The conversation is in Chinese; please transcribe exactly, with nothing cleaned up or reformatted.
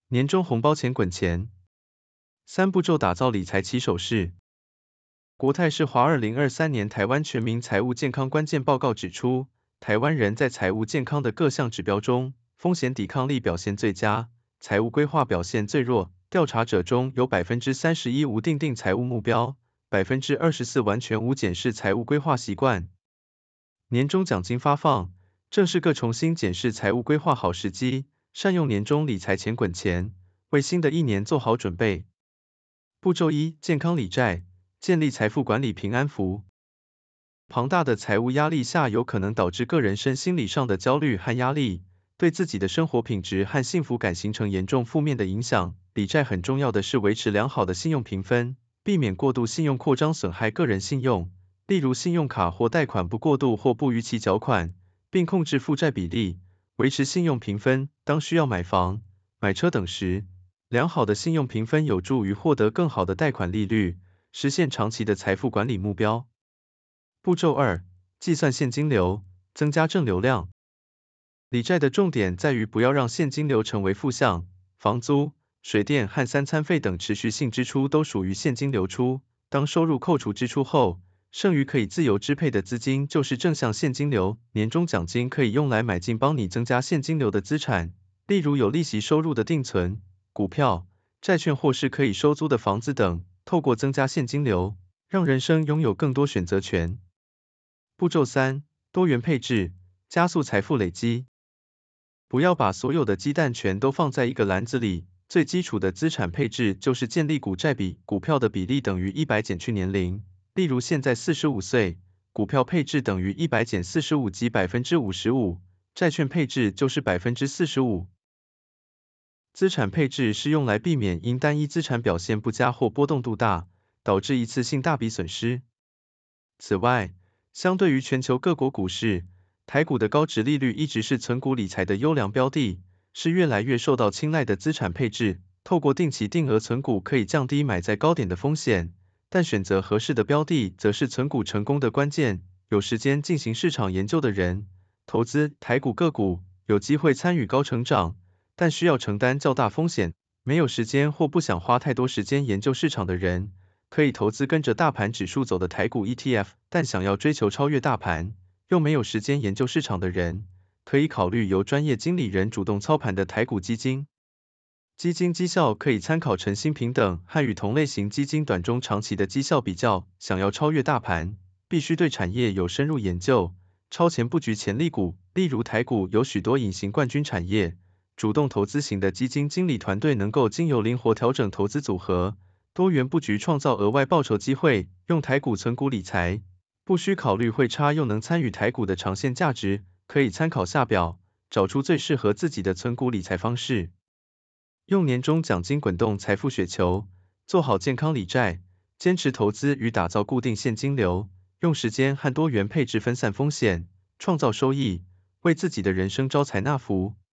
年终红包钱滚钱，三步骤打造理财起手式。国泰世华二零二三年台湾全民财务健康关键报告指出，台湾人在财务健康的各项指标中，风险抵抗力表现最佳，财务规划表现最弱。调查者中有 百分之三十一 无订定财务目标， 百分之二十四 完全无检视财务规划习惯。年终奖金发放，正是个重新检视财务规划好时机，善用年终理财钱滚钱，为新的一年做好准备。步骤一：健康理债，建立财富管理平安符。庞大的财务压力下，有可能导致个人身心理上的焦虑和压力，对自己的生活品质和幸福感形成严重负面的影响。理债很重要的是维持良好的信用评分，避免过度信用扩张损害个人信用，例如信用卡或贷款不过度或不逾期缴款，并控制负债比例，维持信用评分。当需要买房、买车等时，良好的信用评分有助于获得更好的贷款利率，实现长期的财富管理目标。步骤二：计算现金流，增加正流量。理债的重点在于不要让现金流成为负项，房租、水电和三餐费等持续性支出都属于现金流出。当收入扣除支出后，剩余可以自由支配的资金就是正向现金流。年终奖金可以用来买进帮你增加现金流的资产，例如有利息收入的定存、股票、债券或是可以收租的房子等，透过增加现金流，让人生拥有更多选择权。步骤三：多元配置，加速财富累积。不要把所有的鸡蛋全都放在一个篮子里，最基础的资产配置就是建立股债比，股票的比例等于一百减去年龄，例如现在四十五岁，股票配置等于一百减四十五即 百分之五十五， 债券配置就是 百分之四十五。资产配置是用来避免因单一资产表现不佳或波动度大，导致一次性大笔损失。此外，相对于全球各国股市，台股的高殖利率一直是存股理财的优良标的，是越来越受到青睐的资产配置。透过定期定额存股可以降低买在高点的风险，但选择合适的标的则是存股成功的关键。有时间进行市场研究的人，投资台股个股，有机会参与高成长，但需要承担较大风险。没有时间或不想花太多时间研究市场的人，可以投资跟着大盘指数走的台股 E T F， 但想要追求超越大盘，又没有时间研究市场的人，可以考虑由专业经理人主动操盘的台股基金。基金绩效可以参考晨星平等和与同类型基金短中长期的绩效比较。想要超越大盘，必须对产业有深入研究，超前布局潜力股，例如台股有许多隐形冠军产业。主动投资型的基金经理团队能够经由灵活调整投资组合，多元布局创造额外报酬机会。用台股存股理财，不需考虑汇差又能参与台股的长线价值，可以参考下表，找出最适合自己的存股理财方式。用年终奖金滚动财富雪球，做好健康理债，坚持投资与打造固定现金流，用时间和多元配置分散风险，创造收益，为自己的人生招财纳福。